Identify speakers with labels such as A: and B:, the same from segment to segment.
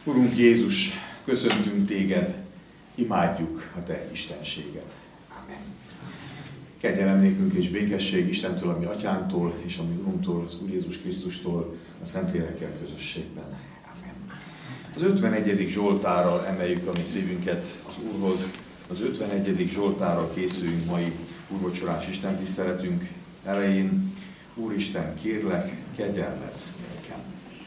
A: Urunk Jézus, köszöntünk Téged, imádjuk a Te istenséged. Amen. Kegyelem nékünk és békesség Istentől, a mi atyánktól, és a mi Urunktól, az Úr Jézus Krisztustól, a Szentlélekkel közösségben. Amen. Az 51. Zsoltárral emeljük a mi szívünket az Úrhoz. Az 51. Zsoltárral készüljünk mai úrvacsorás istentiszteletünk elején. Úristen, kérlek, kegyelmezz nekem.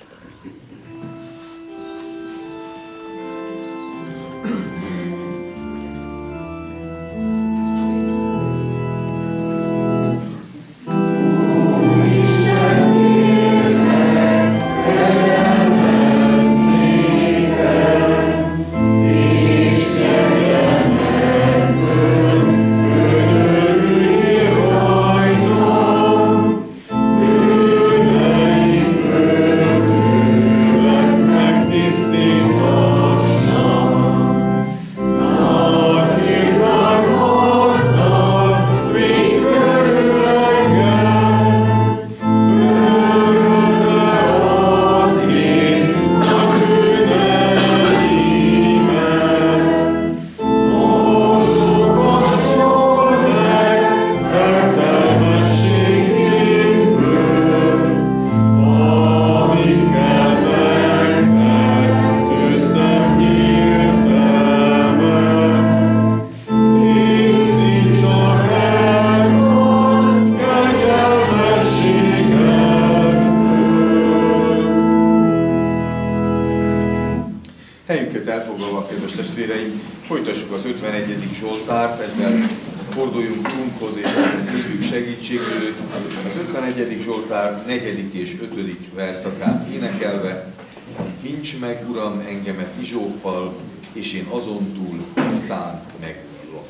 A: Helyünket elfoglalva, kedves testvéreim, folytassuk az 51. Zsoltárt, ezzel forduljunk Urunkhoz és kérjük segítségét. Az 51. Zsoltár 4. és 5. verszakát énekelve: Mints meg, Uram, engemet izsókkal, és én azon túl tisztán megújulok.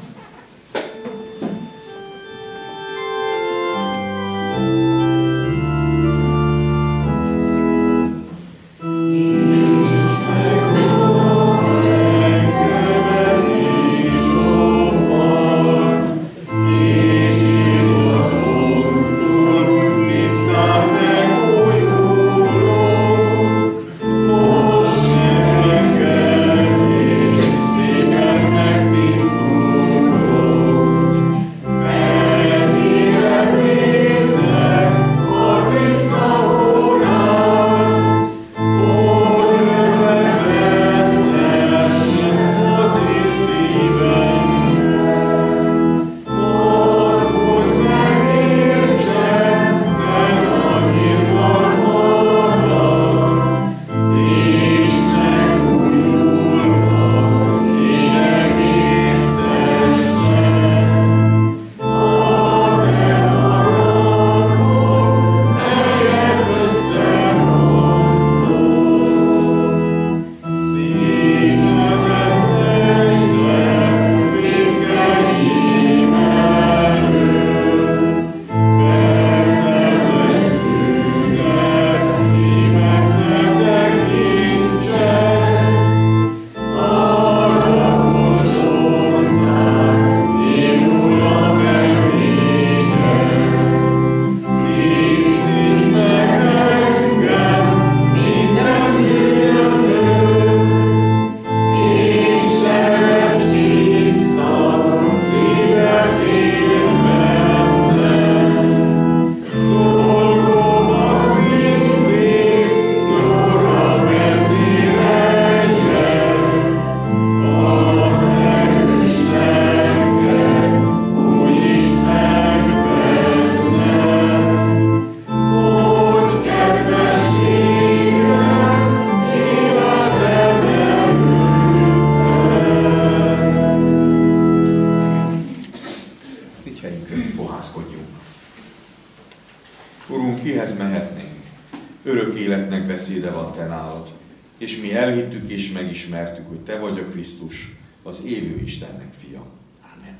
A: Urunk, kihez mehetnénk? Örök életnek beszéde van Te nálad, és mi elhittük és megismertük, hogy Te vagy a Krisztus, az élő Istennek fia. Amen.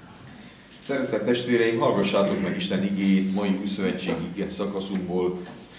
A: Szeretett testvéreim, hallgassátok meg Isten igéjét mai újszövetségi ige szakaszunkból,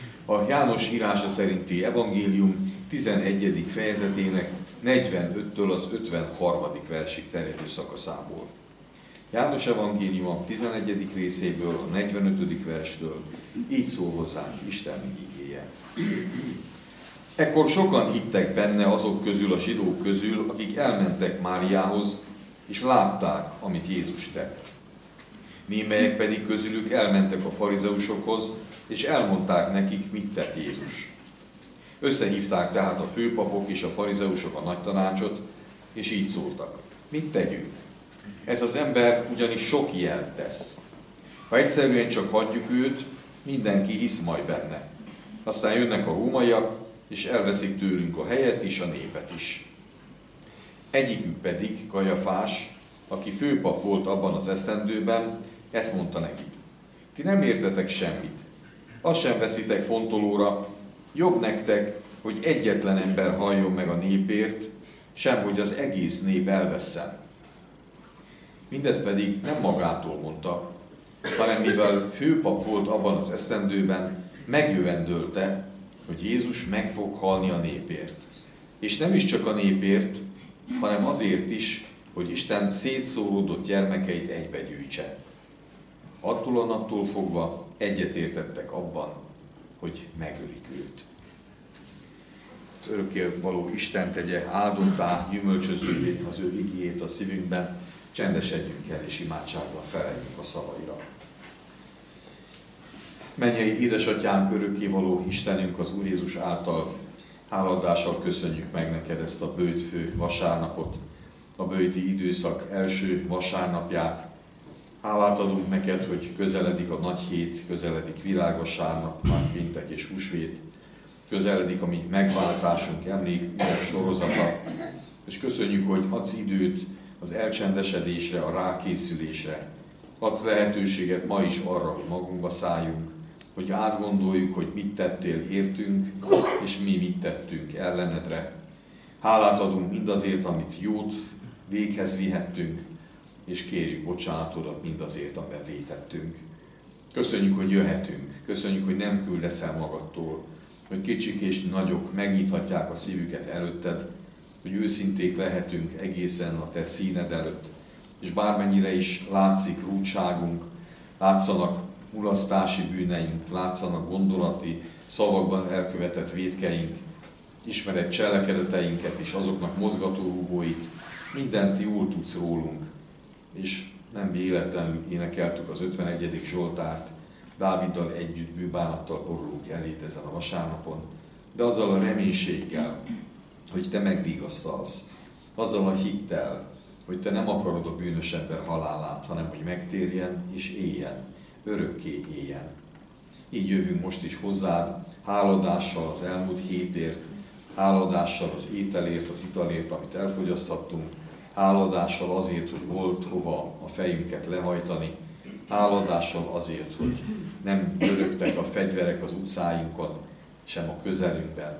A: a János írása szerinti evangélium 11. fejezetének 45-től az 53. versig terjedő szakaszából. János evangéliuma 11. részéből, a 45. verstől így szól hozzánk Isten igéje. Ekkor sokan hittek benne azok közül, a zsidók közül, akik elmentek Máriához, és látták, amit Jézus tett. Némelyek pedig közülük elmentek a farizeusokhoz, és elmondták nekik, mit tett Jézus. Összehívták tehát a főpapok és a farizeusok a nagy tanácsot, és így szóltak: mit tegyünk? Ez az ember ugyanis sok jelt tesz. Ha egyszerűen csak hagyjuk őt, mindenki hisz majd benne. Aztán jönnek a rómaiak, és elveszik tőlünk a helyet is, a népet is. Egyikük pedig, Kajafás, aki főpap volt abban az esztendőben, ezt mondta nekik: ti nem értetek semmit, azt sem veszitek fontolóra, jobb nektek, hogy egyetlen ember halljon meg a népért, sem hogy az egész nép elvesszen. Mindez pedig nem magától mondta, hanem mivel főpap volt abban az esztendőben, megjövendölte, hogy Jézus meg fog halni a népért. És nem is csak a népért, hanem azért is, hogy Isten szétszóródott gyermekeit egybegyűjtse. Attól a naptól fogva egyetértettek abban, hogy megölik őt. Az örökkévaló Isten tegye áldottá, gyümölcsözővé az ő igéjét a szívünkben, csendesedjünk el és imádságban feleljünk a szavaira. Mennyei édesatyánk, örökkévaló Istenünk, az Úr Jézus által háladással köszönjük meg neked ezt a böjtfő vasárnapot, a böjti időszak első vasárnapját. Hálát adunk neked, hogy közeledik a nagy hét, közeledik virágvasárnap, már péntek és húsvét, közeledik a mi megváltásunk emlékünnep sorozata, és köszönjük, hogy adsz időt az elcsendesedésre, a rákészülésre. Adsz lehetőséget ma is arra, hogy magunkba szálljunk, hogy átgondoljuk, hogy mit tettél értünk, és mi mit tettünk ellenedre. Hálát adunk mindazért, amit jót véghez vihettünk, és kérjük bocsánatodat mindazért, amiben vétettünk. Köszönjük, hogy jöhetünk, köszönjük, hogy nem küldesz el magadtól, hogy kicsik és nagyok megnyithatják a szívüket előtted, hogy őszinték lehetünk egészen a te színed előtt, és bármennyire is látszik rúdságunk, látszanak mulasztási bűneink, látszanak gondolati, szavakban elkövetett vétkeink, ismered cselekedeteinket és azoknak mozgatórugóit, mindent jól tudsz rólunk, és nem véletlenül énekeltük az 51. Zsoltárt, Dáviddal együtt bűnbánattal borulunk eléd ezen a vasárnapon, de azzal a reménységgel, hogy te megvigasztalsz, azzal a hittel, hogy te nem akarod a bűnös ember halálát, hanem hogy megtérjen és éljen, örökké éljen. Így jövünk most is hozzád, háladással az elmúlt hétért, háladással az ételért, az italért, amit elfogyaszthattunk, háladással azért, hogy volt hova a fejünket lehajtani, háladással azért, hogy nem dörögtek a fegyverek az utcáinkon, sem a közelünkben.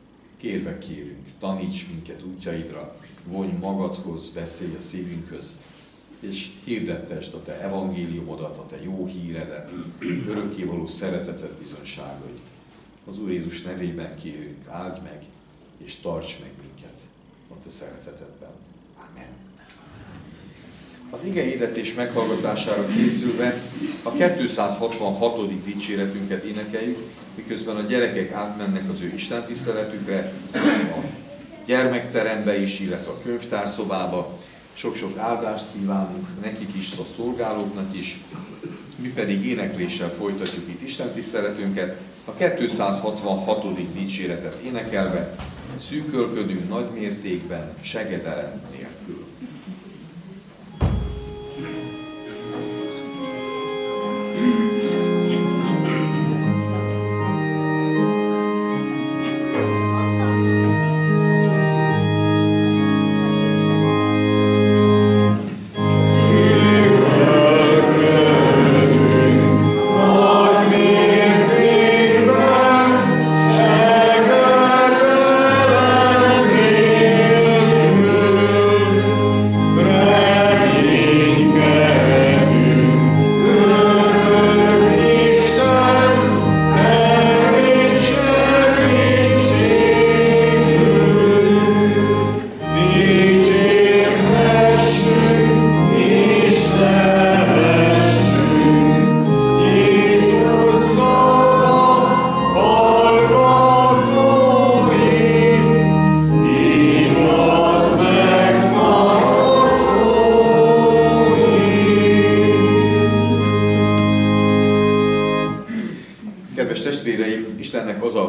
A: Kérve kérünk, taníts minket útjaidra, vonj magadhoz, beszélj a szívünkhöz, és hirdettesd a te evangéliumodat, a te jó híredet, örökkévaló szereteted bizonságait. Az Úr Jézus nevében kérünk, áldj meg, és tarts meg minket a te szeretetedben. Amen. Az ige hirdetés meghallgatására készülve a 266. dicséretünket énekeljük, miközben a gyerekek átmennek az ő istentiszteletükre, a gyermekterembe is, illetve a könyvtárszobába. Sok-sok áldást kívánunk nekik is, a szolgálóknak is. Mi pedig énekléssel folytatjuk itt istentiszteletünket, a 266. dicséretet énekelve, szűkölködünk nagy mértékben, segedelem nélkül.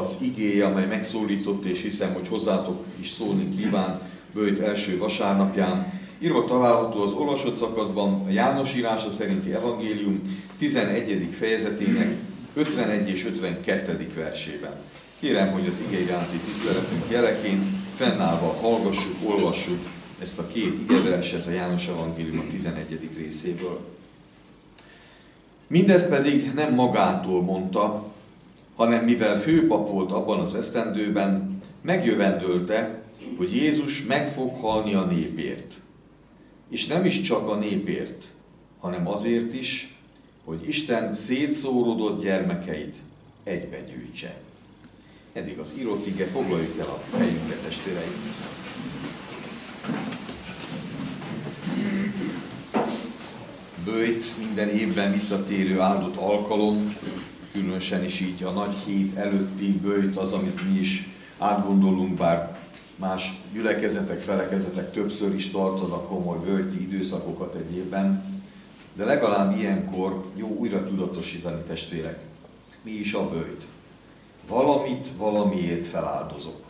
A: az igéje, amely megszólított, és hiszem, hogy hozzátok is szólni kíván böjt első vasárnapján. Írva található az olvasott szakaszban a János írása szerinti evangélium 11. fejezetének 51 és 52. versében. Kérem, hogy az ige iránti tiszteletünk jeleként fennállva hallgassuk, olvassuk ezt a két igeverset a János evangélium a 11. részéből. Mindezt pedig nem magától mondta, hanem mivel főpap volt abban az esztendőben, megjövendölte, hogy Jézus meg fog halni a népért. És nem is csak a népért, hanem azért is, hogy Isten szétszóródott gyermekeit egybegyűjtse. Eddig az írott ige, foglaljuk el a helyünket, testvéreim. Böjt, minden évben visszatérő áldott alkalom, különösen is így a nagy hét előtti böjt az, amit mi is átgondolunk, bár más gyülekezetek, felekezetek többször is tartanak komoly böjti időszakokat egy évben, de legalább ilyenkor jó újra tudatosítani, testvérek. Mi is a böjt? Valamit valamiért feláldozok.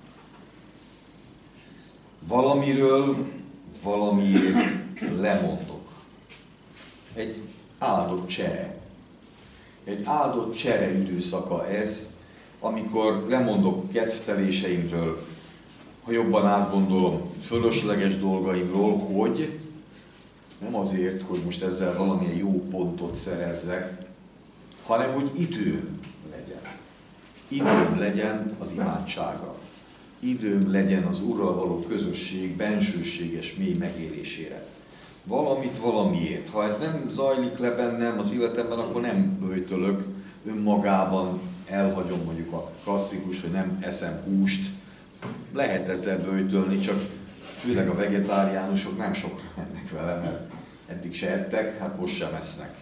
A: Valamiről valamiért lemondok. Egy áldott csere. Egy áldott csere időszaka ez, amikor lemondok kedvteléseimről, ha jobban átgondolom, fölösleges dolgaimról, hogy nem azért, hogy most ezzel valamilyen jó pontot szerezzek, hanem hogy időm legyen. Időm legyen az imádságra. Időm legyen az Úrral való közösség bensőséges mély megélésére. Valamit valamiért. Ha ez nem zajlik le bennem az életemben, akkor nem böjtölök, önmagában elhagyom mondjuk a klasszikus, hogy nem eszem húst. Lehet ezzel böjtölni, csak főleg a vegetáriánusok nem sokra mennek vele, mert eddig se ettek, hát most sem esznek.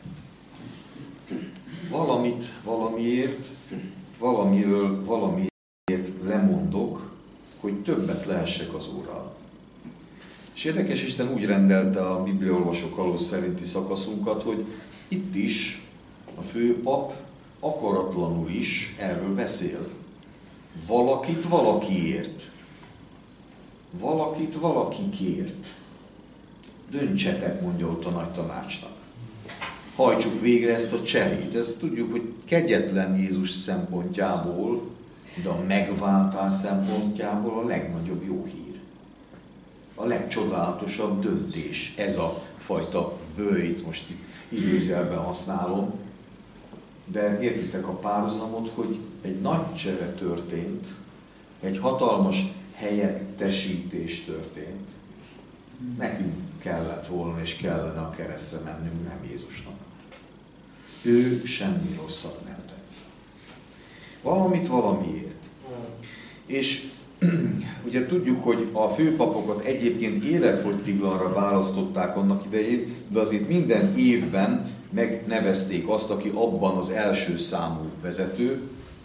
A: Valamit valamiért, valamiről valamiért lemondok, hogy többet lehessek az Úrral. És érdekes, Isten úgy rendelte a bibliaolvasó kalóz szerinti szakaszunkat, hogy itt is a főpap akaratlanul is erről beszél. Valakit valakiért. Valakit valakikért. Döntsetek, mondja ott a nagy tanácsnak. Hajtsuk végre ezt a cserét. Ezt tudjuk, hogy kegyetlen Jézus szempontjából, de a megváltás szempontjából a legnagyobb jó hír. A legcsodálatosabb döntés. Ez a fajta böjt, most itt idézőjelben használom, de értitek a párhuzamot, hogy egy nagy csere történt, egy hatalmas helyettesítés történt. Nekünk kellett volna és kellene a keresztre mennünk, nem Jézusnak. Ő semmi rosszat nem tett. Valamit valamiért. És ugye tudjuk, hogy a főpapokat egyébként életfogytiglanra választották annak idején, de azért minden évben megnevezték azt, aki abban az első számú vezető,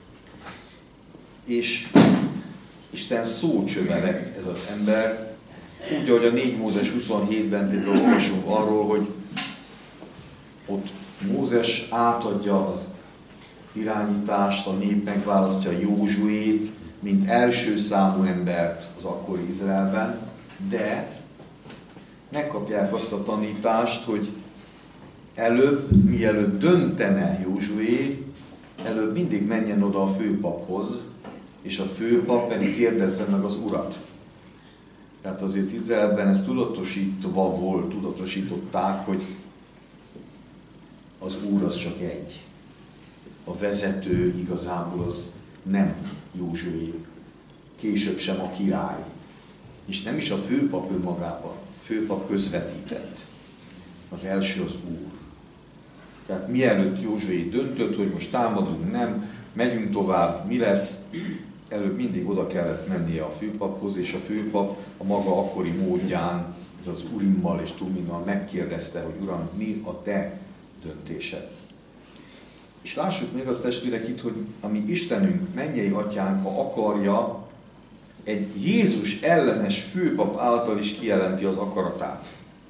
A: és Isten szócsöve lett ez az ember, úgy, ahogy a 4 Mózes 27-ben például olvasunk arról, hogy ott Mózes átadja az irányítást, a nép megválasztja Józsuét, mint első számú embert az akkori Izraelben, de megkapják azt a tanítást, hogy előbb, mielőtt döntene Józsué, előbb mindig menjen oda a főpaphoz, és a főpap pedig kérdezze meg az urat. Tehát azért Izraelben ez tudatosították, hogy az úr az csak egy. A vezető igazából az nem Józsué, később sem a király. És nem is a főpap önmagában. A főpap közvetített. Az első az Úr. Tehát mielőtt Józsué döntött, hogy most támadunk, nem, megyünk tovább, mi lesz, előbb mindig oda kellett mennie a főpaphoz, és a főpap a maga akkori módján, ez az Urimmal és Tuminnal megkérdezte, hogy Uram, mi a te döntésed? És lássuk még azt, testvérek, itt, hogy a mi Istenünk, mennyei atyánk, ha akarja, egy Jézus ellenes főpap által is kijelenti az akaratát.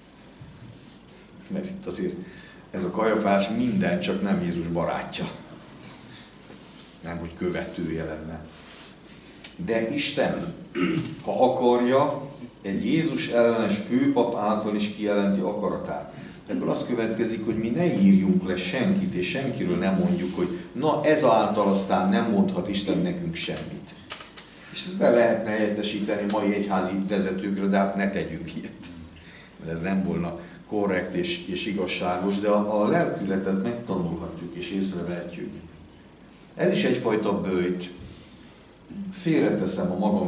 A: Mert itt azért ez a Kajafás minden, csak nem Jézus barátja. nem hogy követője lenne. De Isten, ha akarja, egy Jézus ellenes főpap által is kijelenti akaratát. Ebből az következik, hogy mi ne írjunk le senkit, és senkiről nem mondjuk, hogy na ezáltal aztán nem mondhat Isten nekünk semmit. És ezt be lehetne helyettesíteni mai egyházi vezetőkre, de hát ne tegyünk ilyet. Mert ez nem volna korrekt és igazságos, de a lelkületet megtanulhatjuk és észrevehetjük. Ez is egyfajta böjt. Félreteszem a magam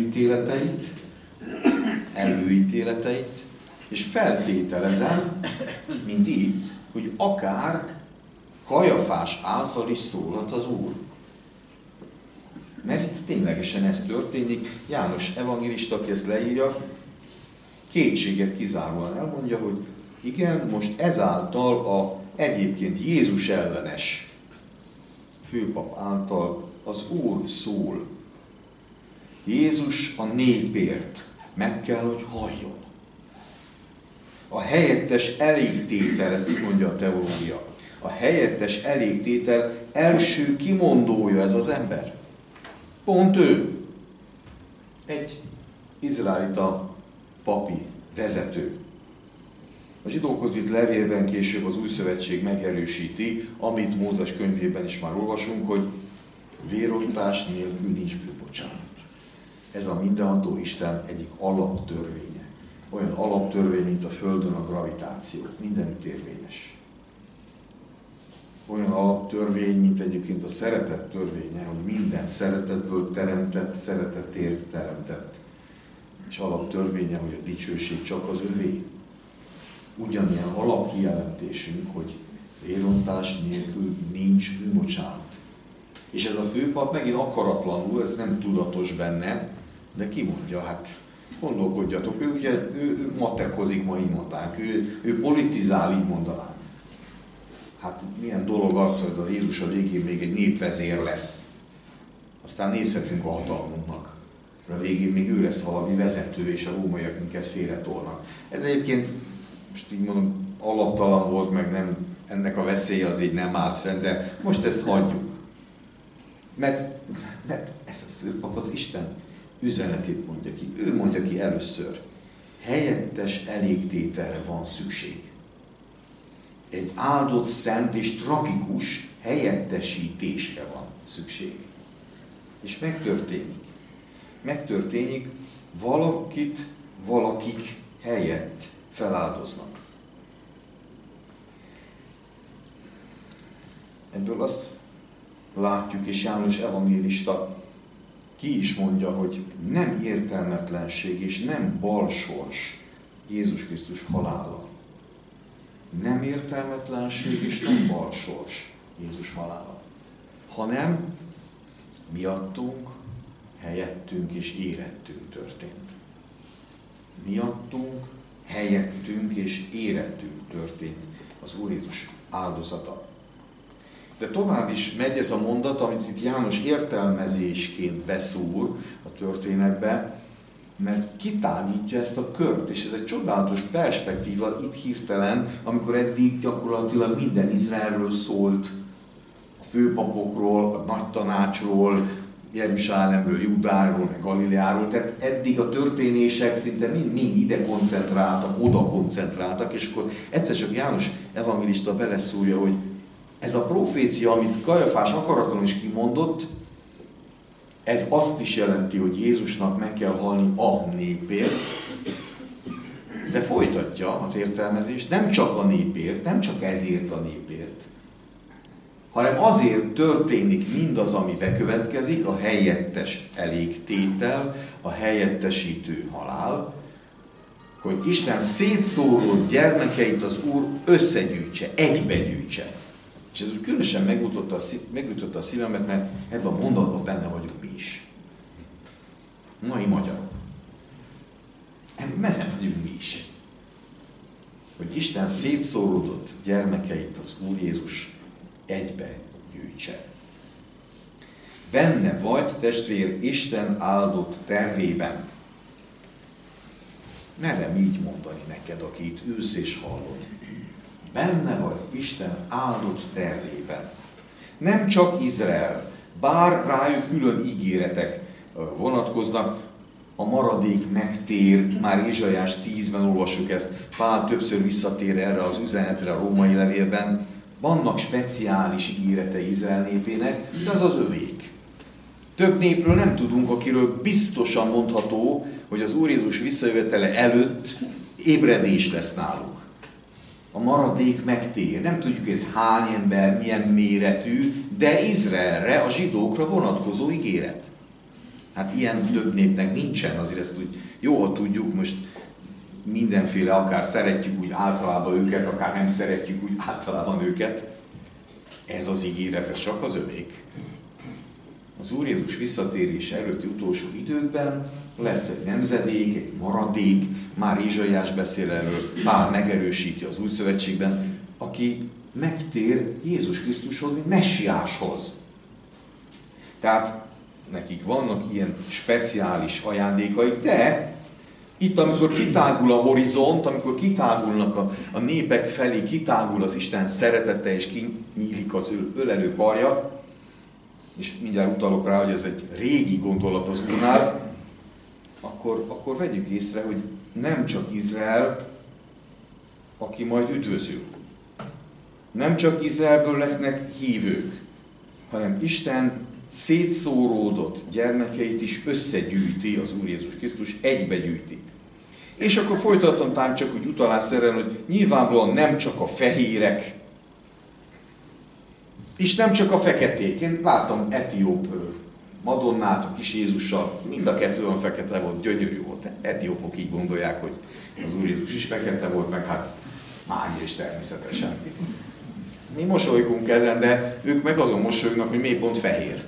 A: előítéleteit, és feltételezem, mint itt, hogy akár Kajafás által is szólhat az Úr. Mert itt ténylegesen ez történik. János evangélista, aki ezt leírja, kétséget kizáróan elmondja, hogy igen, most ezáltal egyébként Jézus ellenes főpap által az Úr szól. Jézus a népért meg kell, hogy halljon. A helyettes elégtétel, ezt így mondja a teológia. A helyettes elégtétel első kimondója ez az ember. Pont ő. Egy izraelita papi vezető. A zsidókhoz írt levélben később az Új Szövetség megerősíti, amit Mózes könyvében is már olvasunk, hogy vérontás nélkül nincs bűnbocsánat. Ez a mindenható Isten egyik alaptörvénye. Olyan alaptörvény, mint a Földön a gravitáció. Mindenütt érvényes. Olyan alaptörvény, mint egyébként a szeretet törvénye, hogy minden szeretetből teremtett, szeretetért teremtett. És alaptörvénye, hogy a dicsőség csak az övé. Ugyanilyen alapkijelentésünk, hogy vérontás nélkül nincs bűnbocsánat. És ez a főpap megint akaratlanul, ez nem tudatos benne, de kimondja, hát gondolkodjatok, ő matekozik, ma így mondánk, ő politizál, így mondanánk. Hát milyen dolog az, hogy a Jézus a végén még egy népvezér lesz. Aztán nézhetünk a hatalmunknak. A végén még ő lesz valami vezető, és a rómaiak minket félretolnak. Ez egyébként, most így mondom, alaptalan volt, meg nem, ennek a veszélye az így nem állt fenn, de most ezt hagyjuk. Mert ez a főpap az Isten üzenetét mondja ki. Ő mondja ki először. Helyettes elégtételre van szükség. Egy áldott, szent és tragikus helyettesítésre van szükség. És megtörténik. Megtörténik, valakik helyett feláldoznak. Ebből azt látjuk, és János evangélista ki is mondja, hogy nem értelmetlenség és nem balsors Jézus Krisztus halála. Nem értelmetlenség és nem balsors Jézus halála, hanem miattunk, helyettünk és érettünk történt. Miattunk, helyettünk és érettünk történt az Úr Jézus áldozata. De tovább is megy ez a mondat, amit itt János értelmezésként beszúr a történetbe, mert kitágítja ezt a kört, és ez egy csodálatos perspektíva itt hirtelen, amikor eddig gyakorlatilag minden Izraelről szólt, a főpapokról, a nagy tanácsról, Jeruzsálemről, Judáról, meg Galileáról, tehát eddig a történések szinte mind ide koncentráltak, oda koncentráltak, és akkor egyszer csak János evangélista beleszúrja, hogy ez a profécia, amit Kajafás akaratlanul is kimondott, ez azt is jelenti, hogy Jézusnak meg kell halni a népért, de folytatja az értelmezést, nem csak a népért, nem csak ezért a népért, hanem azért történik mindaz, ami bekövetkezik, a helyettes elégtétel, a helyettesítő halál, hogy Isten szétszórodott gyermekeit az Úr összegyűjtse, egybegyűjtse. És ez úgy különösen megütötte a szívemet, mert ebben a mondatban benne vagyunk mi is. Mai magyarok. Benne vagyunk mi is. Hogy Isten szétszórodott gyermekeit az Úr Jézus egybe gyűjtse. Benne vagy, testvér, Isten áldott tervében. Merem így mondani neked, aki itt ülsz és hallod. Benne vagy Isten áldott tervében. Nem csak Izrael, Bár rájuk külön ígéretek vonatkoznak, a maradék megtér, már Ézsaiás 10-ben olvassuk ezt, Pál többször visszatér erre az üzenetre a római levélben, vannak speciális ígéretei Izrael népének, de az az övék. Több népről nem tudunk, akiről biztosan mondható, hogy az Úr Jézus visszajövetele előtt ébredés lesz náluk. A maradék megtér. Nem tudjuk, hogy ez hány ember, milyen méretű, de Izraelre, a zsidókra vonatkozó ígéret. Hát ilyen több népnek nincsen, azért ezt úgy jól tudjuk, most mindenféle, akár szeretjük úgy általában őket, akár nem szeretjük úgy általában őket. Ez az ígéret, ez csak az övék. Az Úr Jézus visszatérése előtti utolsó időkben lesz egy nemzedék, egy maradék, már Ézsaiás beszél erről, Pál megerősíti az Új Szövetségben, aki megtér Jézus Krisztushoz, mint messiáshoz. Tehát nekik vannak ilyen speciális ajándékaik, de itt, amikor kitágul a horizont, amikor kitágulnak a népek felé, kitágul az Isten szeretete, és kinyílik az ölelő karja, és mindjárt utalok rá, hogy ez egy régi gondolat az Úrnál, akkor vegyük észre, hogy nem csak Izrael, aki majd üdvözül. Nem csak Izraelből lesznek hívők, hanem Isten szétszóródott gyermekeit is összegyűjti az Úr Jézus Krisztus, egybegyűjti. És akkor folytatom talán csak úgy utalásszerűen, hogy nyilvánvalóan nem csak a fehérek, és nem csak a feketék. Én láttam etióp Madonnát a kis Jézussal, mind a kettő olyan fekete volt, gyönyörű volt. Etiópok így gondolják, hogy az Úr Jézus is fekete volt, meg hát mágia is természetesen. Mi mosolygunk ezen, de ők meg azon mosolyognak, hogy miért pont fehér.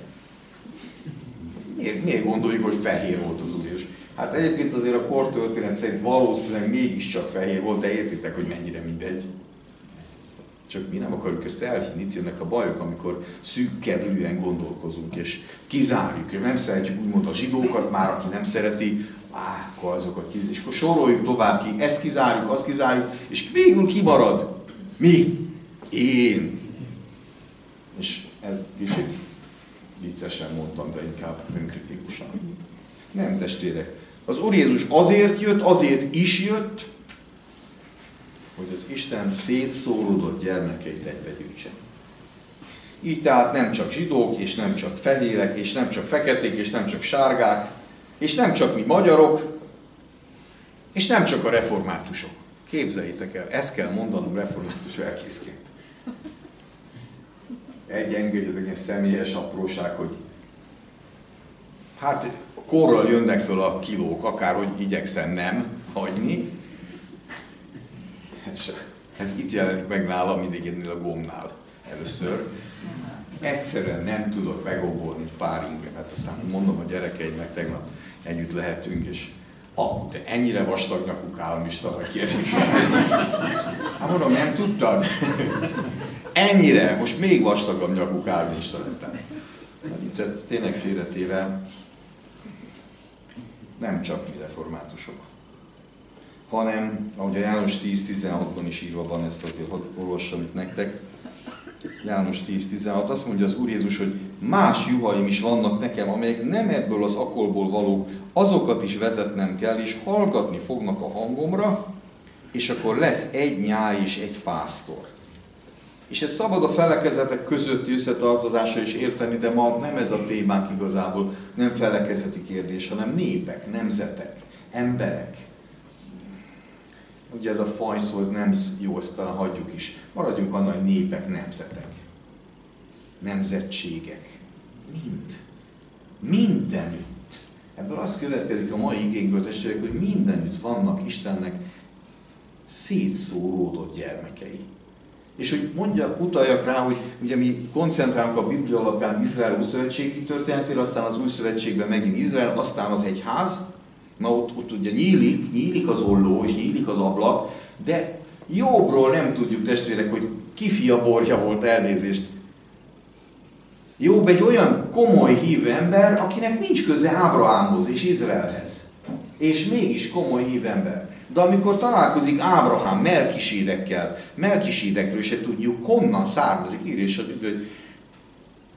A: Miért gondoljuk, hogy fehér volt az Úr Jézus? Hát egyébként azért a kortörténet szerint valószínűleg mégiscsak fehér volt, de értitek, hogy mennyire mindegy. Csak mi nem akarjuk ezt elhinni, itt jönnek a bajok, amikor szűkkerülően gondolkozunk, és kizárjuk, és nem szeretjük úgymond a zsidókat, már aki nem szereti, akkor azokat kizárjuk, és akkor soroljuk tovább ki, ezt kizárjuk, azt kizárjuk, és végül kimarad. Mi? Én. És ez kicsit viccesen mondtam, de inkább önkritikusan. Nem, testvérek. Az Úr Jézus azért is jött, hogy az Isten szétszóródott gyermekeit egybegyűjtse. Így tehát nem csak zsidók, és nem csak fehérek, és nem csak feketék, és nem csak sárgák, és nem csak mi magyarok, és nem csak a reformátusok. Képzeljétek el, ezt kell mondanom református lelkészként. Engedjetek egy személyes apróság, hogy hát korral jönnek föl a kilók, akárhogy igyekszem nem hagyni. És ez itt jelenik meg nálam mindig ennél a gombnál először. Egyszerűen nem tudok megogolni pár ingemet, aztán mondom a gyerekeimnek, tegnap együtt lehetünk, és te ennyire vastag nyakú kálmista vagy kérdezni. Hát mondom, nem tudtad? Ennyire, most még vastagabb nyakú kálmista lettem. Viccet tényleg félretéve, nem csak mi reformátusok, hanem, ahogy a János 10.16-ban is írva van, ezt azért olvassam itt nektek. János 10.16, azt mondja az Úr Jézus, hogy más juhaim is vannak nekem, amelyek nem ebből az akolból valók, azokat is vezetnem kell, és hallgatni fognak a hangomra, és akkor lesz egy nyáj és egy pásztor. És ez szabad a felekezetek közötti összetartozásra is érteni, de ma nem ez a témánk igazából, nem felekezeti kérdés, hanem népek, nemzetek, emberek. Ugye ez a fajszó, ez nem jó, ezt talán hagyjuk is. Maradjunk annál, hogy népek, nemzetek. Nemzetségek. Mindenütt. Ebből az következik a mai igénkből, testvérek, hogy mindenütt vannak Istennek szétszóródott gyermekei. És hogy utaljak rá, hogy ugye mi koncentrálunk a Biblia alapján Izrael Ószövetségi történetére, aztán az Új Szövetségben megint Izrael, aztán az egyház. Na ott ugye nyílik az olló és nyílik az ablak, de Jobbról nem tudjuk, testvérek, hogy ki fia borja volt, elnézést. Jobb egy olyan komoly hívő ember, akinek nincs köze Ábrahámhoz és Izraelhez. És mégis komoly hívő ember. De amikor találkozik Ábrahám Melkisédekről se tudjuk, honnan származik, írja, hogy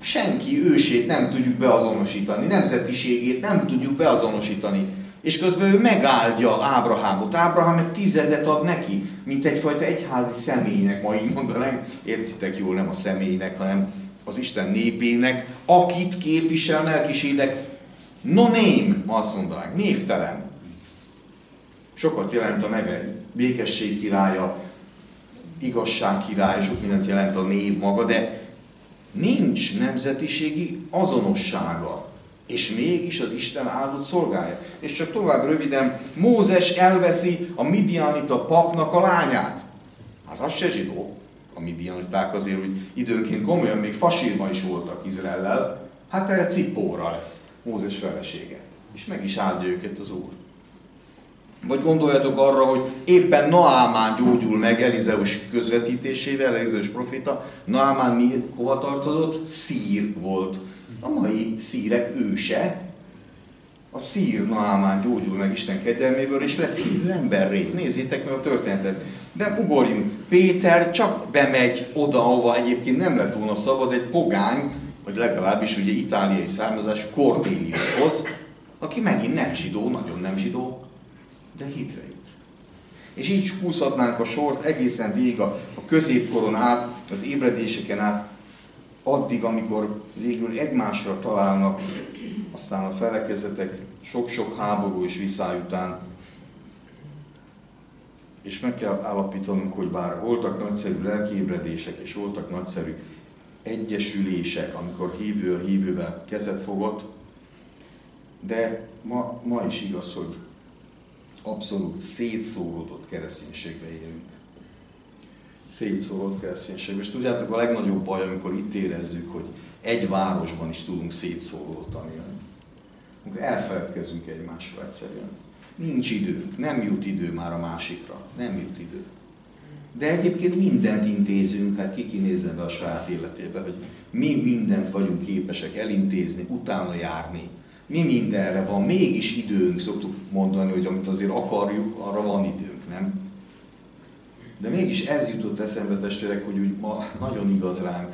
A: senki ősét nem tudjuk beazonosítani, nemzetiségét nem tudjuk beazonosítani. És közben ő megáldja Ábrahámot. Ábrahám egy 10 ad neki, mint egyfajta egyházi személynek, ma így mondanánk, értitek jól, nem a személynek, hanem az Isten népének, akit képvisel Melkisédek. No name, ma azt mondanánk, névtelen. Sokat jelent a neve, békesség királya, igazság királya, sok mindent jelent a név maga, de nincs nemzetiségi azonossága. És mégis az Isten áldott szolgája. És csak tovább röviden, Mózes elveszi a midianita papnak a lányát. Hát az se zsidó. A midianiták azért, hogy időnként komolyan még fasírma is voltak Izraellel. Hát erre Cippóra lesz Mózes felesége. És meg is áldja őket az Úr. Vagy gondoljatok arra, hogy éppen Naámán gyógyul meg Elizeus közvetítésével, Elizeus proféta. Naámán hova tartozott? Szír volt. A mai szírek őse. A szír Naámán gyógyul meg Isten kegyelméből, és lesz hívő emberré. Nézzétek meg a történetet. De ugorjunk. Péter csak bemegy oda, ahova egyébként nem lett volna szabad, egy pogány, vagy legalábbis ugye itáliai származású Cornéliushoz, aki megint nem zsidó, nagyon nem zsidó, de hitre jut. És így húzhatnánk a sort egészen végig a középkoron át, az ébredéseken át, addig, amikor végül egymásra találnak, aztán a felekezetek sok-sok háború és viszály után. És meg kell állapítanunk, hogy bár voltak nagyszerű lelkiébredések, és voltak nagyszerű egyesülések, amikor hívő a hívővel kezet fogott, de ma is igaz, hogy abszolút szétszóródott kereszténységbe élünk. Szétszóródott kereszténységbe. És tudjátok, a legnagyobb baj, amikor itt érezzük, hogy egy városban is tudunk szétszóródtan élni. Amikor elfeledkezünk egymásról egyszerűen. Nincs időnk, nem jut idő már a másikra. Nem jut idő. De egyébként mindent intézünk, hát ki nézze be a saját életébe, hogy mi mindent vagyunk képesek elintézni, utána járni. Mi mindenre van, mégis időnk, szoktuk mondani, hogy amit azért akarjuk, arra van időnk, nem? De mégis ez jutott eszembe, testvérek, hogy úgy ma nagyon igaz ránk,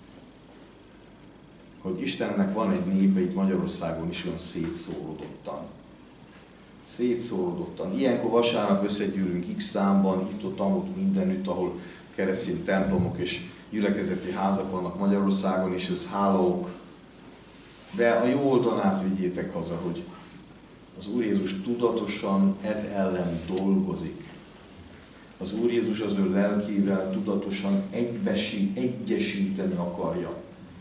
A: hogy Istennek van egy népe itt Magyarországon is olyan szétszórodottan. Szétszórodottan. Ilyenkor vasárnap összegyűlünk X számban, itt-ott mindenütt, ahol keresztény templomok és gyülekezeti házak vannak Magyarországon, és ez hálaok. De a jó oldalát vigyétek haza, hogy az Úr Jézus tudatosan ez ellen dolgozik. Az Úr Jézus az ő lelkével tudatosan egyesíteni akarja.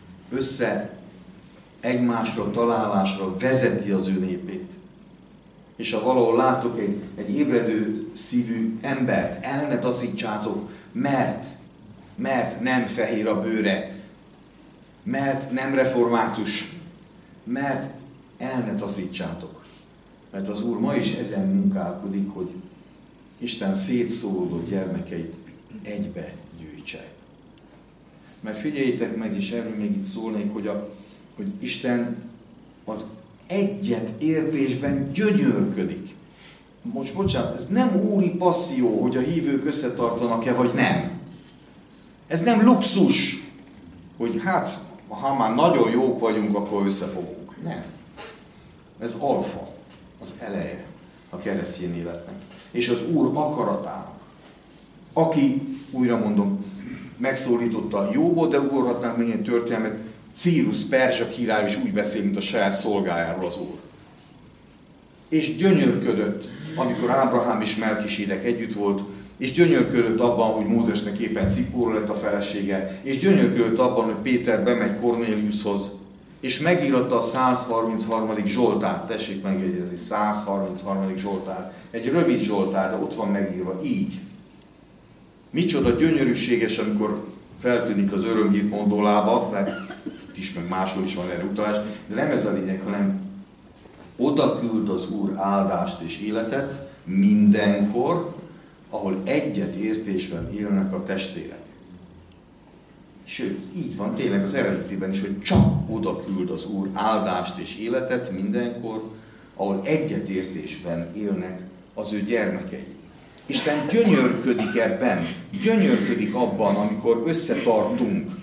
A: Egymásra, találásra vezeti az ő népét. És ha valahol látok egy ébredő szívű embert, el ne taszítsátok, mert nem fehér a bőre, mert nem református, mert el ne taszítsátok. Mert az Úr ma is ezen munkálkodik, hogy Isten szétszóródott gyermekeit egybe gyűjtse. Mert figyeljétek meg, és erről még itt szólnék, hogy Isten az egyetértésben gyönyörködik. Most bocsánat, ez nem úri passzió, hogy a hívők összetartanak-e, vagy nem. Ez nem luxus, hogy hát, ha már nagyon jók vagyunk, akkor összefogunk. Nem. Ez alfa, az eleje a keresztény életnek. És az Úr akaratának. Aki, újra mondom, megszólította Jóbot, de ugorhatnánk még egy történelmet, Círus perzsa király is úgy beszél, mint a saját szolgájáról az Úr. És gyönyörködött, amikor Ábrahám és Melkisédek együtt volt, és gyönyörködött abban, hogy Mózesnek éppen Cippóra lett a felesége, és gyönyörködött abban, hogy Péter bemegy Kornéliushoz, és megíratta a 133. Zsoltárt, tessék megjegyezni, 133. Zsoltár. Egy rövid Zsoltár, de ott van megírva így. Micsoda gyönyörűséges, amikor feltűnik az örömhírt mondolába, mert itt is, meg máshol is van erre utalás, de nem ez a lényeg, hanem oda küld az Úr áldást és életet mindenkor, ahol egyetértésben élnek a testvérek. Sőt, így van tényleg az eredetiben is, hogy csak oda küld az Úr áldást és életet mindenkor, ahol egyetértésben élnek az ő gyermekei. Isten gyönyörködik ebben, gyönyörködik abban, amikor összetartunk,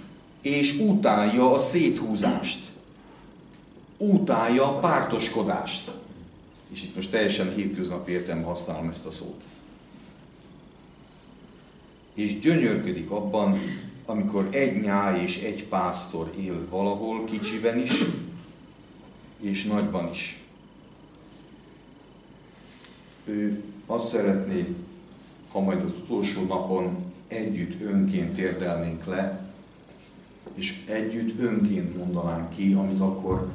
A: és utálja a széthúzást. Utálja a pártoskodást. És itt most teljesen hétköznapi értelemben használom ezt a szót. És gyönyörködik abban, amikor egy nyáj és egy pásztor él valahol, kicsiben is, és nagyban is. Ő azt szeretné, ha majd az utolsó napon együtt önként térdelnénk le, és együtt önként mondanánk ki, amit akkor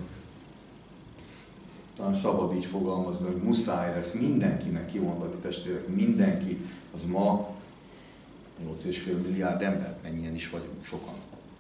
A: talán szabad így fogalmazni, hogy muszáj lesz mindenkinek kimondani, testvérek, mindenki, az ma 8,5 milliárd ember, mennyien is vagyunk, sokan.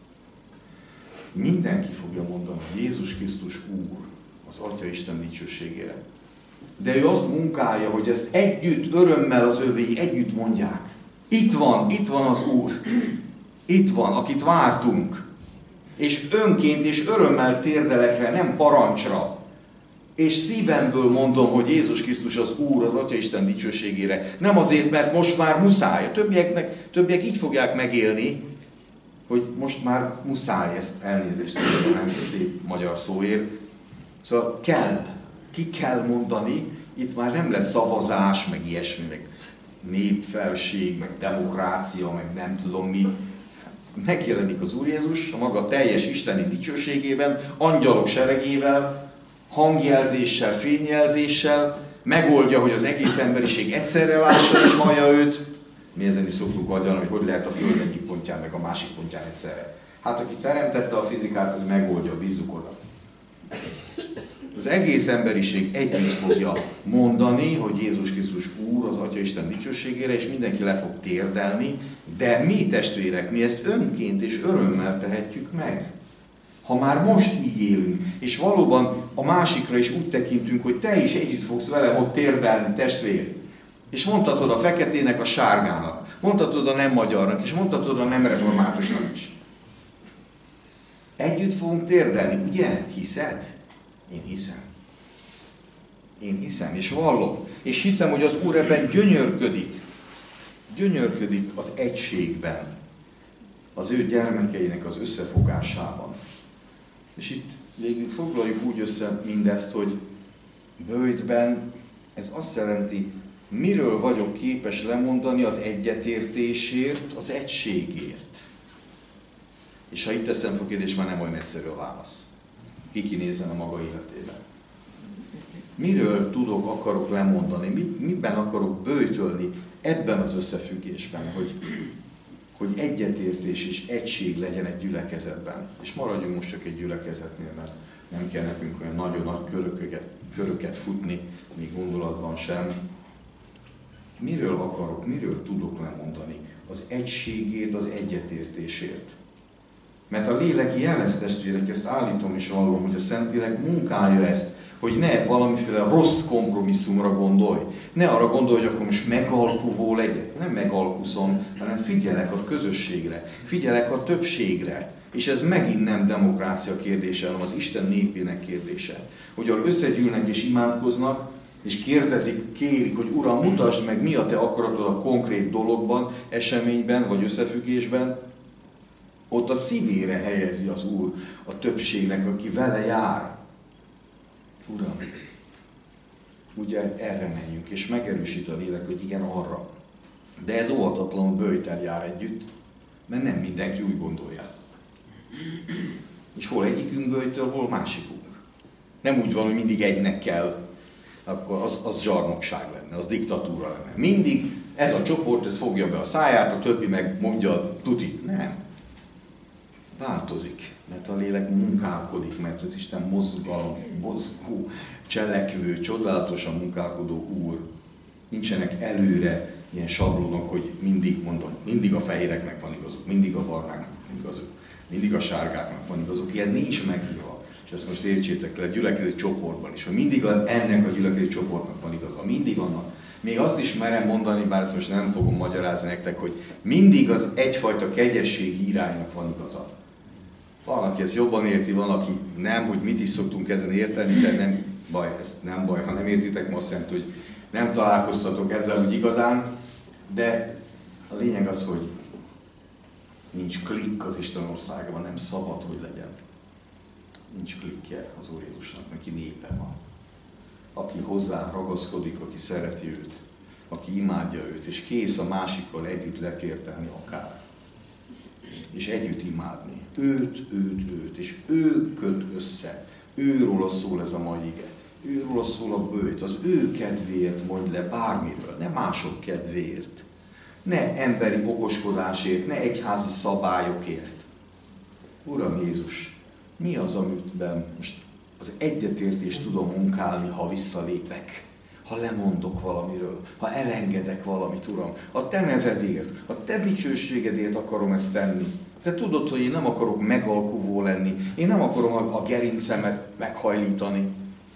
A: Mindenki fogja mondani, hogy Jézus Krisztus Úr az Atya Isten dicsőségére. De ő azt munkálja, hogy ezt együtt, örömmel az övéi együtt mondják. Itt van az Úr. Itt van, akit vártunk. És önként és örömmel térdelekre, nem parancsra. És szívemből mondom, hogy Jézus Krisztus az Úr az Atya Isten dicsőségére. Nem azért, mert most már muszáj. Többiek így fogják megélni, hogy most már muszáj, ezt elnézést, nem szép magyar szóért. Szóval ki kell mondani, itt már nem lesz szavazás, meg ilyesmi, meg népfelség, meg demokrácia, meg nem tudom mi. Megjelenik az Úr Jézus a maga teljes isteni dicsőségében, angyalok seregével, hangjelzéssel, fényjelzéssel, megoldja, hogy az egész emberiség egyszerre lássa és hallja őt. Mi ezen is szoktunk agyalni, hogy lehet a Föld egyik pontján, meg a másik pontján egyszerre. Hát aki teremtette a fizikát, ez megoldja, bízzuk oda. Az egész emberiség együtt fogja mondani, hogy Jézus Krisztus Úr az Atya Isten dicsőségére, és mindenki le fog térdelni, de mi testvérek, mi ezt önként és örömmel tehetjük meg. Ha már most így élünk, és valóban a másikra is úgy tekintünk, hogy te is együtt fogsz velem ott térdelni, testvér. És mondhatod a feketének, a sárgának, mondhatod a nem magyarnak, és mondhatod a nem reformátusnak is. Együtt fogunk térdelni, ugye? Hiszed? Én hiszem. Én hiszem, és vallom. És hiszem, hogy az Úr ebben gyönyörködik. Gyönyörködik az egységben. Az ő gyermekeinek az összefogásában. És itt végül foglaljuk úgy össze mindezt, hogy böjtben ez azt jelenti, miről vagyok képes lemondani az egyetértésért, az egységért. És ha itt teszem fel a kérdést, már nem olyan egyszerű a válasz. Ki kinézzen a maga életében. Miről akarok lemondani, miben akarok böjtölni ebben az összefüggésben, hogy egyetértés és egység legyen egy gyülekezetben. És maradjunk most csak egy gyülekezetnél, mert nem kell nekünk olyan nagyon nagy köröket futni, még gondolatban sem. Miről tudok lemondani? Az egységért, az egyetértésért. Mert a lélek jelez, testvérek, ezt állítom és vallom, hogy a Szentlélek munkálja ezt, hogy ne valamiféle rossz kompromisszumra gondolj. Ne arra gondolj, hogy akkor most megalkuvó legyek. Nem megalkuszom, hanem figyelek a közösségre, figyelek a többségre. És ez megint nem demokrácia kérdése, hanem az Isten népének kérdése. Hogy ahol összegyűlnek és imádkoznak, és kérik, hogy Uram, mutasd meg, mi a te akaratod a konkrét dologban, eseményben vagy összefüggésben, ott a szívére helyezi az Úr a többségnek, aki vele jár. Uram, ugye erre menjünk, és megerősít a lélek, hogy igen, arra. De ez óhatatlanul böjtel jár együtt, mert nem mindenki úgy gondolja. És hol egyikünk böjtöl, hol másikunk. Nem úgy van, hogy mindig egynek kell, akkor az zsarnokság lenne, az diktatúra lenne. Mindig ez a csoport, ez fogja be a száját, a többi meg mondja a tutit. Nem. Változik, mert a lélek munkálkodik, mert az Isten mozgó, cselekvő, csodálatosan munkálkodó Úr. Nincsenek előre ilyen sablonok, hogy mindig a fehéreknek van igazuk, mindig a barnáknak van igazuk, mindig a sárgáknak van igazuk. Ilyen nincs megírva. És ezt most értsétek le, gyülekezeti csoportban is, hogy mindig ennek a gyülekezeti csoportnak van igaza, mindig annak. Még azt is merem mondani, bár ezt most nem fogom magyarázni nektek, hogy mindig az egyfajta kegyesség iránynak van igaza. Van, aki ezt jobban érti, van, aki nem, hogy mit is szoktunk ezen érteni, de nem baj, ez nem baj, ha nem értitek, azt jelenti, hogy nem találkoztatok ezzel úgy igazán, de a lényeg az, hogy
B: Nincs klikk az Isten országában, nem szabad, hogy legyen. Nincs klikkje az Úr Jézusnak, neki népe van. Aki hozzá ragaszkodik, aki szereti őt, aki imádja őt, és kész a másikkal együtt letértelni akár. És együtt imádni. Őt, és ő köt össze. Őróla szól ez a mai ige. Őróla szól a bőjt, az ő kedvéért mondj le bármiről, ne mások kedvéért. Ne emberi okoskodásért, ne egyházi szabályokért. Uram Jézus, mi az, amiben most az egyetértést tudom munkálni, ha visszalépek, ha lemondok valamiről, ha elengedek valamit, Uram. A Te nevedért, a Te dicsőségedért akarom ezt tenni. Te tudod, hogy én nem akarok megalkuvó lenni, én nem akarom a gerincemet meghajlítani.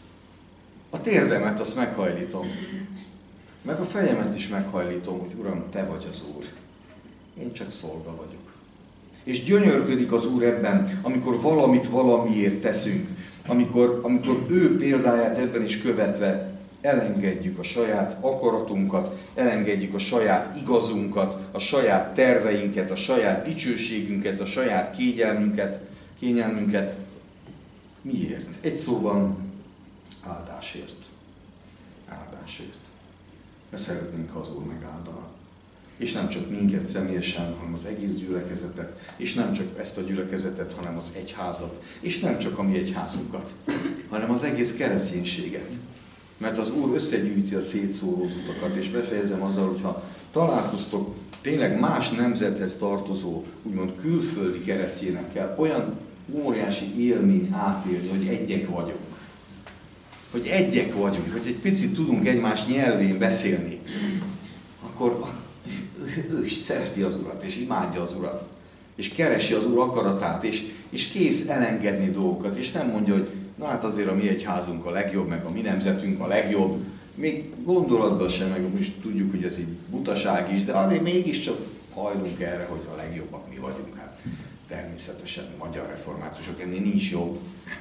B: A térdemet azt meghajlítom. Meg a fejemet is meghajlítom, hogy Uram, Te vagy az Úr. Én csak szolga vagyok. És gyönyörködik az Úr ebben, amikor valamit valamiért teszünk, amikor ő példáját ebben is követve elengedjük a saját akaratunkat, elengedjük a saját igazunkat, a saját terveinket, a saját dicsőségünket, a saját kényelmünket. Miért? Egy szóban áldásért. Áldásért. Mert szeretnénk, ha az Úr megáldana. És nem csak minket személyesen, hanem az egész gyülekezetet, és nem csak ezt a gyülekezetet, hanem az egyházat, és nem csak a mi egyházunkat, hanem az egész kereszténységet. Mert az Úr összegyűjti a szétszóródott utakat, és befejezem azzal, hogyha találkoztok tényleg más nemzethez tartozó, úgymond külföldi keresztényekkel, olyan óriási élmény átélni, hogy egyek vagyunk. Hogy egyek vagyunk, hogy egy picit tudunk egymás nyelvén beszélni, akkor ő is szereti az Urat, és imádja az Urat, és keresi az Úr akaratát, és kész elengedni dolgokat, és nem mondja, hogy na hát azért a mi egyházunk a legjobb, meg a mi nemzetünk a legjobb, még gondolatban sem, meg most tudjuk, hogy ez egy butaság is, de azért mégiscsak hajlunk erre, hogy a legjobbak mi vagyunk. Hát természetesen magyar reformátusok, ennél nincs jobb.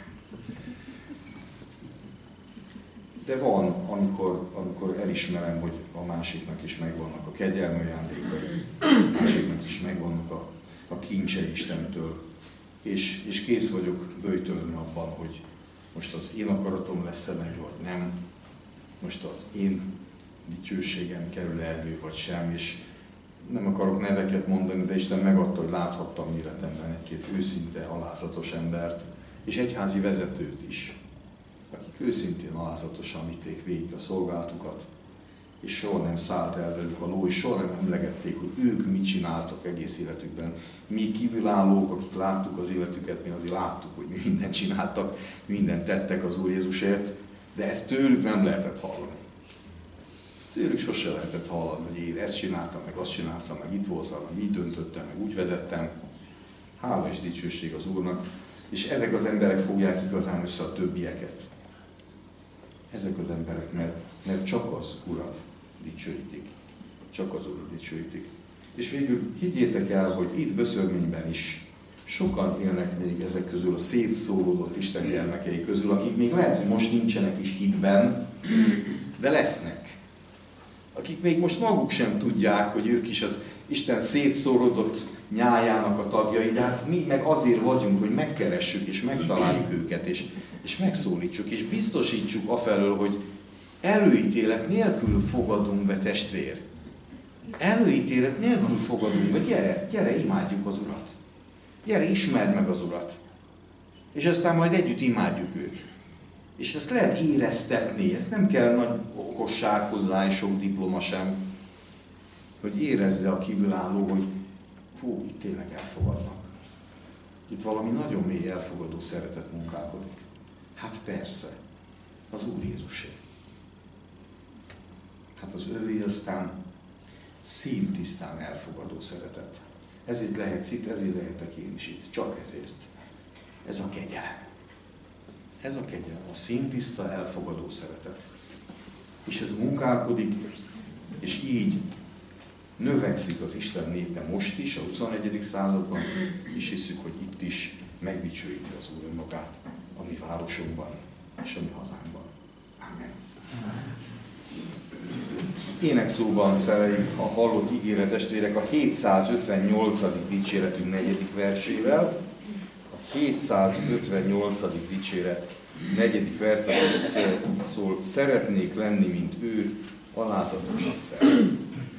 B: De van, amikor elismerem, hogy a másiknak is megvannak a kegyelmi ajándékai, a másiknak is megvannak a kincsei Istentől, és kész vagyok böjtölni abban, hogy most az én akaratom lesz-e meg, vagy nem, most az én dicsőségem kerül elő, vagy sem, és nem akarok neveket mondani, de Isten megadta, hogy láthattam életemben egy-két őszinte, alázatos embert, és egyházi vezetőt is, akik őszintén alázatosan vitték végig a szolgálatukat, és soha nem szállt el velük a ló, és soha nem emlegették, hogy ők mit csináltak egész életükben. Mi kívülállók, akik láttuk az életüket, mi azért láttuk, hogy mi mindent csináltak, mindent tettek az Úr Jézusért, de ezt tőlük nem lehetett hallani. Ezt tőlük sose lehetett hallani, hogy én ezt csináltam, meg azt csináltam, meg itt voltam, meg így döntöttem, meg úgy vezettem. Hála és dicsőség az Úrnak, és ezek az emberek fogják igazán össze a többieket. Ezek az emberek, mert csak az Urat dicsőítik. Csak az Urat dicsőítik. És végül higgyétek el, hogy itt Böszörményben is sokan élnek még ezek közül, a szétszóródott Isten gyermekei közül, akik még lehet, hogy most nincsenek is hitben, de lesznek. Akik még most maguk sem tudják, hogy ők is az Isten szétszóródott nyájának a tagjai, de hát mi meg azért vagyunk, hogy megkeressük és megtaláljuk őket, és megszólítsuk, és biztosítsuk afelől, hogy előítélet nélkül fogadunk be, testvér. Előítélet nélkül fogadunk be. Gyere, imádjuk az Urat. Gyere, ismerd meg az Urat. És aztán majd együtt imádjuk őt. És ezt lehet éreztetni, ezt nem kell nagy okosság hozzá, és sok diploma sem, hogy érezze a kívülálló, hogy hú, itt tényleg elfogadnak. Itt valami nagyon mély elfogadó szeretet munkálkodik. Hát persze, az Úr Jézusé. Hát az övé aztán színtisztán elfogadó szeretet. Ezért lehetsz itt, ezért lehetek én is itt. Csak ezért. Ez a kegyelem. Ez a kegyelem, a színtiszta elfogadó szeretet. És ez munkálkodik, és így növekszik az Isten népe most is, a 21. században, és hiszük, hogy itt is megdicsőíti az Úr önmagát a mi városunkban és a mi hazánkban. Amen.
A: énekszóban feleljük a hallott ígére testvérek a 758. dicséretünk 4. versével. A 758. dicséret 4. verszak így szól: szeretnék lenni, mint ő, alázatos szeret.